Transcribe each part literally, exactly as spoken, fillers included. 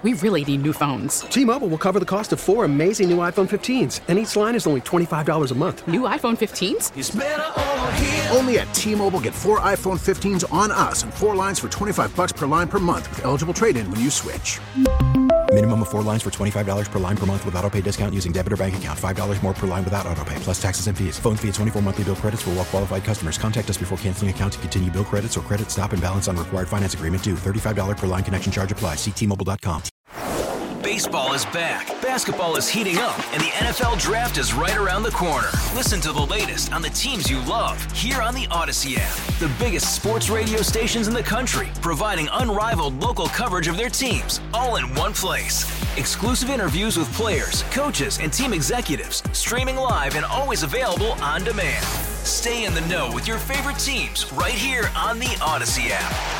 We really need new phones. T-Mobile will cover the cost of four amazing new iPhone fifteens, and each line is only twenty-five dollars a month. New iPhone fifteens? It's better over here. Only at T-Mobile, get four iPhone fifteens on us and four lines for twenty-five dollars per line per month with eligible trade-in when you switch. Minimum of four lines for twenty-five dollars per line per month with autopay discount using debit or bank account. five dollars more per line without autopay, plus taxes and fees. Phone fee at twenty-four monthly bill credits for well-qualified customers. Contact us before canceling account to continue bill credits or credit stop and balance on required finance agreement due. thirty-five dollars per line connection charge applies. See T Mobile dot com. Baseball is back, basketball is heating up, and the N F L Draft is right around the corner. Listen to the latest on the teams you love here on the Odyssey app. The biggest sports radio stations in the country, providing unrivaled local coverage of their teams, all in one place. Exclusive interviews with players, coaches, and team executives, streaming live and always available on demand. Stay in the know with your favorite teams right here on the Odyssey app.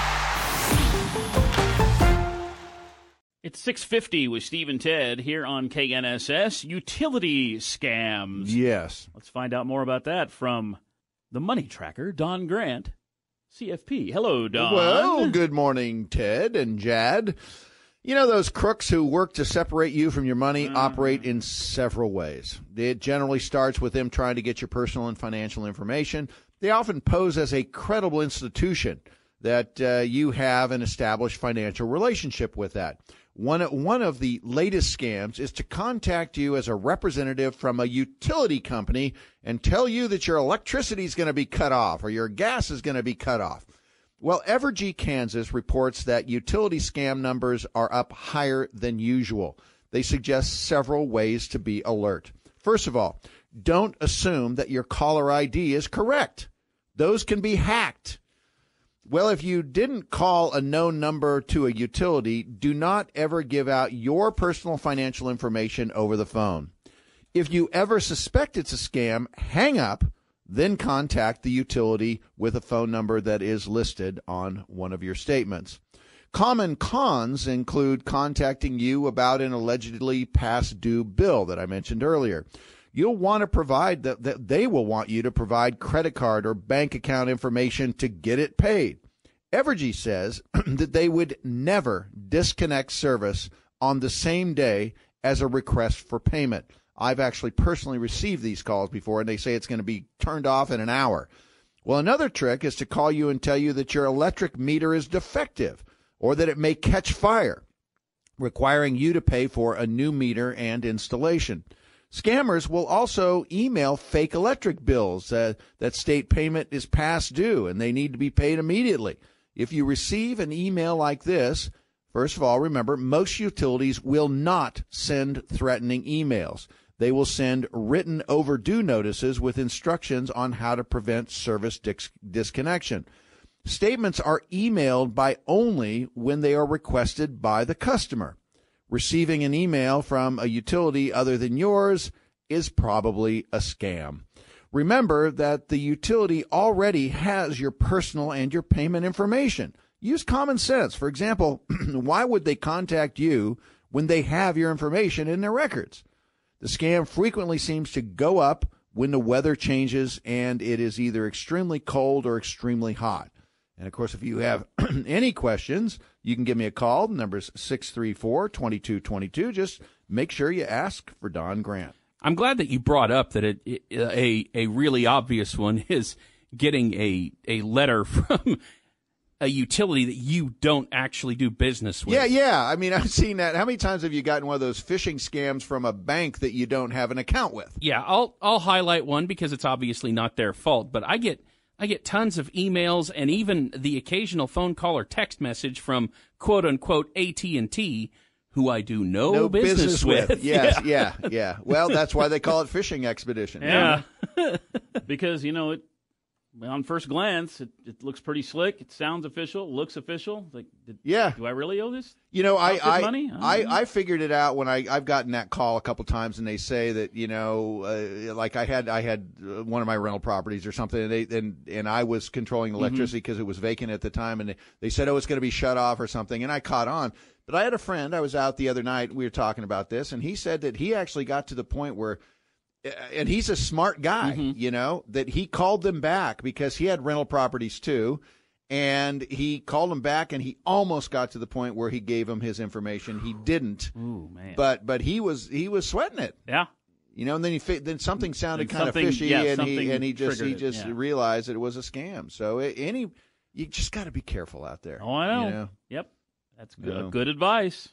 It's six fifty with Steve and Ted here on K N S S. Utility scams. Yes. Let's find out more about that from the money tracker, Don Grant, C F P. Hello, Don. Well, good morning, Ted and Jad. You know, those crooks who work to separate you from your money uh, operate in several ways. It generally starts with them trying to get your personal and financial information. They often pose as a credible institution that uh, you have an established financial relationship with that. One, one of the latest scams is to contact you as a representative from a utility company and tell you that your electricity is going to be cut off or your gas is going to be cut off. Well, Evergy Kansas reports that utility scam numbers are up higher than usual. They suggest several ways to be alert. First of all, don't assume that your caller I D is correct. Those can be hacked. Well, if you didn't call a known number to a utility, do not ever give out your personal financial information over the phone. If you ever suspect it's a scam, hang up, then contact the utility with a phone number that is listed on one of your statements. Common cons include contacting you about an allegedly past due bill that I mentioned earlier. You'll want to provide that, that they will want you to provide credit card or bank account information to get it paid. Evergy says that they would never disconnect service on the same day as a request for payment. I've actually personally received these calls before, and they say it's going to be turned off in an hour. Well, another trick is to call you and tell you that your electric meter is defective or that it may catch fire, requiring you to pay for a new meter and installation. Scammers will also email fake electric bills uh, that state payment is past due and they need to be paid immediately. If you receive an email like this, first of all, remember, most utilities will not send threatening emails. They will send written overdue notices with instructions on how to prevent service dis- disconnection. Statements are emailed by only when they are requested by the customer. Receiving an email from a utility other than yours is probably a scam. Remember that the utility already has your personal and your payment information. Use common sense. For example, why would they contact you when they have your information in their records? The scam frequently seems to go up when the weather changes and it is either extremely cold or extremely hot. And, of course, if you have any questions, you can give me a call. The number is six three four, two two two two. Just make sure you ask for Don Grant. I'm glad that you brought up that it, it, a a really obvious one is getting a, a letter from a utility that you don't actually do business with. Yeah, yeah. I mean, I've seen that. How many times have you gotten one of those phishing scams from a bank that you don't have an account with? Yeah, I'll I'll highlight one because it's obviously not their fault, but I get I get tons of emails and even the occasional phone call or text message from quote-unquote A T and T, who I do no, no business, business with. with. Yes, yeah. yeah, yeah. Well, that's why they call it phishing expedition. Yeah, because, you know, it, on first glance, it, it looks pretty slick. It sounds official, looks official. Like, did, yeah. Do I really owe this? You know, I I, money? I, I I figured it out when I I've gotten that call a couple times, and they say that, you know, uh, like I had I had uh, one of my rental properties or something, and they and and I was controlling electricity because mm-hmm. it was vacant at the time, and they, they said, oh, it's going to be shut off or something, and I caught on. But I had a friend. I was out the other night. We were talking about this, and he said that he actually got to the point where. And he's a smart guy, mm-hmm. you know, that he called them back because he had rental properties too. And he called him back, and he almost got to the point where he gave him his information. He didn't. Ooh, man. But but he was he was sweating it. Yeah. You know, and then he then something sounded And kind of something- fishy, yeah, and something he and he just he triggered it, just yeah. realized that it was a scam. So it, any you just got to be careful out there. Oh, I know. You know? Yep. That's good, Yeah. good advice.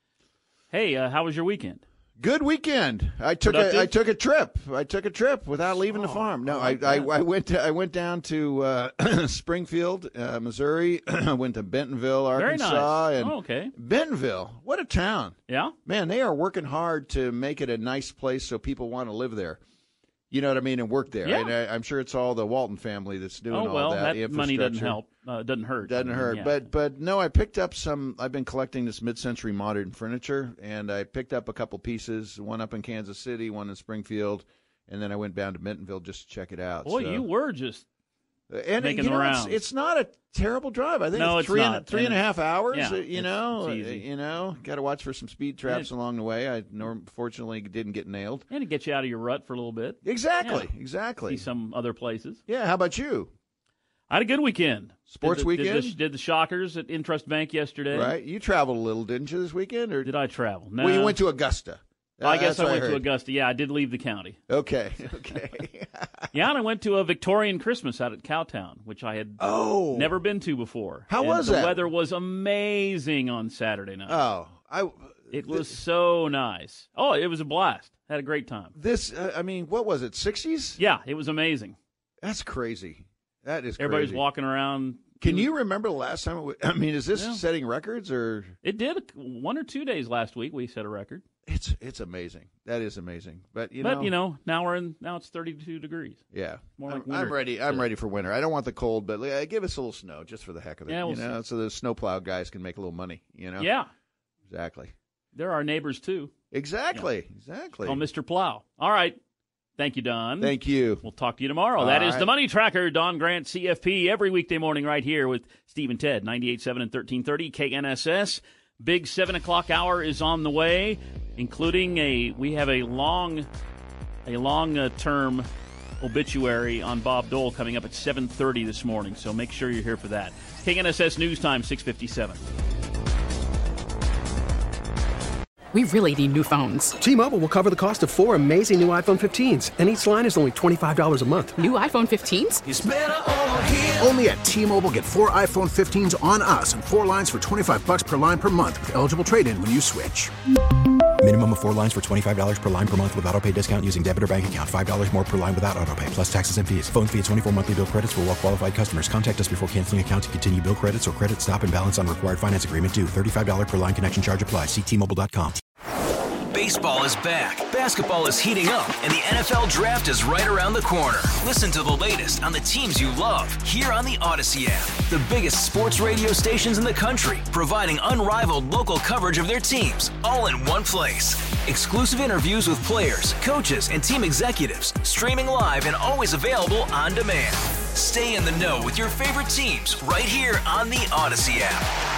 Hey, uh, how was your weekend? Good weekend. I took Productive? a I took a trip. I took a trip without leaving the farm. No, I I, like I, that. I went to, I went down to uh, Springfield, uh, Missouri. I went to Bentonville, Very Arkansas, nice. and Oh, okay. Bentonville. What a town! Yeah? Man, they are working hard to make it a nice place so people want to live there. You know what I mean, and work there. Yeah. And I, I'm sure it's all the Walton family that's doing Oh, all well, that. that money doesn't infrastructure. help. Uh, doesn't hurt. Doesn't I mean, hurt, yeah. but but no, I picked up some. I've been collecting this mid-century modern furniture, and I picked up a couple pieces. One up in Kansas City, one in Springfield, and then I went down to Bentonville just to check it out. Boy, so. you were just and making you the know, it's, rounds. it's not a terrible drive. I think No, it's it's three not. and three and a And half hours. yeah, uh, you it's- know, it's easy. you know, got to watch for some speed traps Yeah. along the way. I norm, fortunately didn't get nailed. and to get you out of your rut for a little bit. Exactly, Yeah. exactly. See some other places. Yeah. How about you? I had a good weekend. Sports did the, weekend? Did the, did the Shockers at Intrust Bank yesterday. Right. You traveled a little, didn't you, this weekend? Or Did I travel? No. well, you went to Augusta. I Uh, guess that's I what went to heard. Augusta. Yeah, I did leave the county. Okay. Okay. Yeah, and I went to a Victorian Christmas out at Cowtown, which I had oh. never been to before. How And was the that? weather was amazing on Saturday night. Oh. I. it was so nice. Oh, it was a blast. Had a great time. This. Uh, I mean, what was it? Sixties? Yeah, it was amazing. That's crazy. That is. Everybody's crazy. walking around. Can you remember the last time? It was, I mean, is this Yeah. setting records or? It did one or two days last week. We set a record, It's it's amazing. That is amazing. But you but know. you know now we're in. Now it's thirty-two degrees. Yeah. More like I'm, winter. I'm ready. I'm Yeah. ready for winter. I don't want the cold, but uh, give us a little snow just for the heck of it. Yeah, we'll you know, so the snowplow guys can make a little money. You know. Yeah, Exactly. they're our neighbors too. Exactly. Exactly. Oh, Mister Plow. All right. Thank you, Don. Thank you. We'll talk to you tomorrow. All That is right. the Money Tracker, Don Grant, C F P, every weekday morning right here with Steve and Ted, ninety-eight point seven and thirteen thirty K N S S. Big seven o'clock hour is on the way, including a, we have a long, a long uh, term obituary on Bob Dole coming up at seven thirty this morning, so make sure you're here for that. K N S S News Time, six fifty-seven. We really need new phones. T-Mobile will cover the cost of four amazing new iPhone fifteens, and each line is only twenty-five dollars a month. New iPhone fifteens? Only at T-Mobile, get four iPhone fifteens on us and four lines for twenty-five bucks per line per month with eligible trade-in when you switch. Minimum of four lines for twenty-five dollars per line per month with autopay discount using debit or bank account. five dollars more per line without autopay, plus taxes and fees. Phone fee at twenty-four monthly bill credits for well-qualified customers. Contact us before canceling account to continue bill credits or credit stop and balance on required finance agreement due. thirty-five dollars per line connection charge applies. See T Mobile dot com. Baseball is back, basketball is heating up, and the N F L Draft is right around the corner. Listen to the latest on the teams you love here on the Odyssey app. The biggest sports radio stations in the country, providing unrivaled local coverage of their teams, all in one place. Exclusive interviews with players, coaches, and team executives, streaming live and always available on demand. Stay in the know with your favorite teams right here on the Odyssey app.